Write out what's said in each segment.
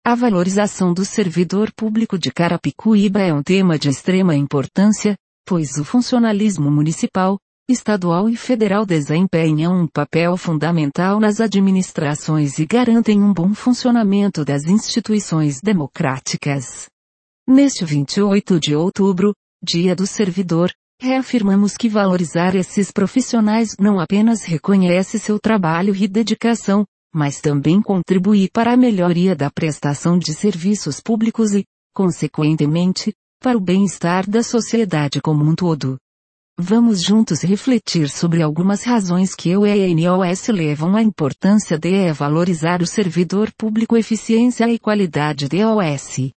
A valorização do servidor público de Carapicuíba é um tema de extrema importância, pois o funcionalismo municipal, estadual e federal desempenham um papel fundamental nas administrações e garantem um bom funcionamento das instituições democráticas. Neste 28 de outubro, Dia do Servidor, reafirmamos que valorizar esses profissionais não apenas reconhece seu trabalho e dedicação, mas também contribui para a melhoria da prestação de serviços públicos e, consequentemente, para o bem-estar da sociedade como um todo. Vamos juntos refletir sobre algumas razões que o ENOS levam à importância de valorizar o servidor público, eficiência e qualidade de OS.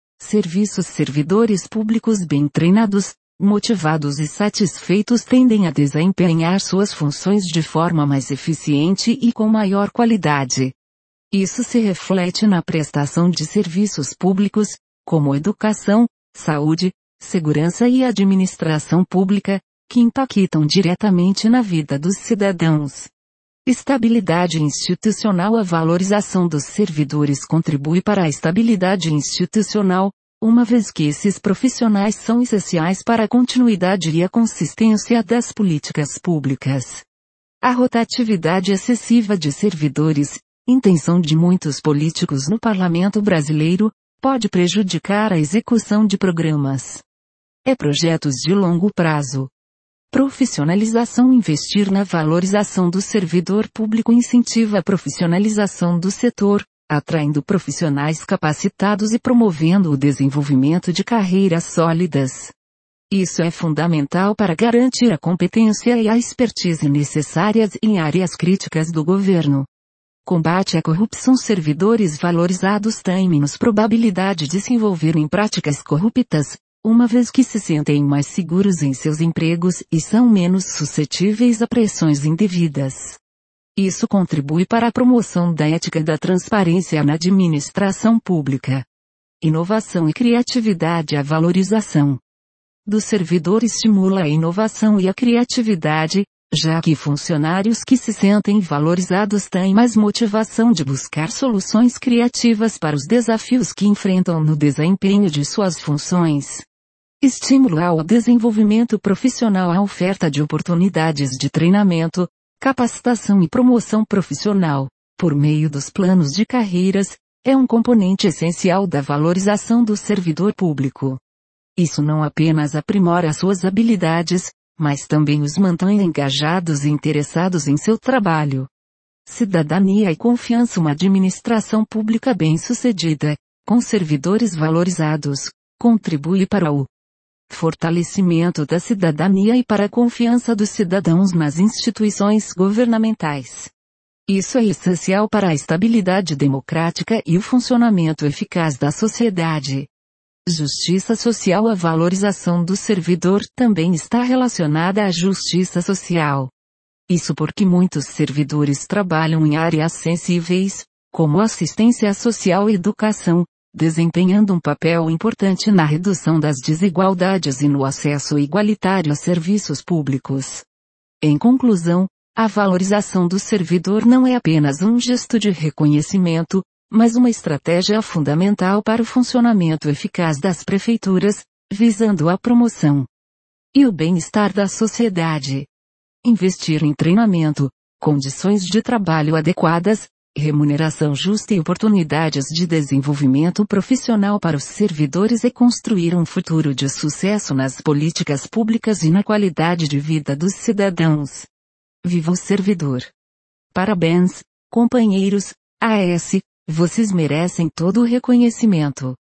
Servidores públicos bem treinados, motivados e satisfeitos tendem a desempenhar suas funções de forma mais eficiente e com maior qualidade. Isso se reflete na prestação de serviços públicos, como educação, saúde, segurança e administração pública, que impactam diretamente na vida dos cidadãos. Estabilidade institucional. A valorização dos servidores contribui para a estabilidade institucional, uma vez que esses profissionais são essenciais para a continuidade e a consistência das políticas públicas. A rotatividade excessiva de servidores, intenção de muitos políticos no parlamento brasileiro, pode prejudicar a execução de programas e projetos de longo prazo. Profissionalização. Investir na valorização do servidor público incentiva a profissionalização do setor, atraindo profissionais capacitados e promovendo o desenvolvimento de carreiras sólidas. Isso é fundamental para garantir a competência e a expertise necessárias em áreas críticas do governo. Combate à corrupção. Servidores valorizados têm menos probabilidade de se envolver em práticas corruptas, uma vez que se sentem mais seguros em seus empregos e são menos suscetíveis a pressões indevidas. Isso contribui para a promoção da ética e da transparência na administração pública. Inovação e criatividade. A valorização do servidor estimula a inovação e a criatividade, já que funcionários que se sentem valorizados têm mais motivação de buscar soluções criativas para os desafios que enfrentam no desempenho de suas funções. Estímulo ao desenvolvimento profissional. A oferta de oportunidades de treinamento, capacitação e promoção profissional, por meio dos planos de carreiras, é um componente essencial da valorização do servidor público. Isso não apenas aprimora suas habilidades, mas também os mantém engajados e interessados em seu trabalho. Cidadania e confiança. Uma administração pública bem-sucedida, com servidores valorizados, contribui para o fortalecimento da cidadania e para a confiança dos cidadãos nas instituições governamentais. Isso é essencial para a estabilidade democrática e o funcionamento eficaz da sociedade. Justiça social. A valorização do servidor também está relacionada à justiça social. Isso porque muitos servidores trabalham em áreas sensíveis, como assistência social e educação, desempenhando um papel importante na redução das desigualdades e no acesso igualitário a serviços públicos. Em conclusão, a valorização do servidor não é apenas um gesto de reconhecimento, mas uma estratégia fundamental para o funcionamento eficaz das prefeituras, visando a promoção e o bem-estar da sociedade. Investir em treinamento, condições de trabalho adequadas, remuneração justa e oportunidades de desenvolvimento profissional para os servidores é construir um futuro de sucesso nas políticas públicas e na qualidade de vida dos cidadãos. Viva o servidor! Parabéns, companheiros, AS, vocês merecem todo o reconhecimento.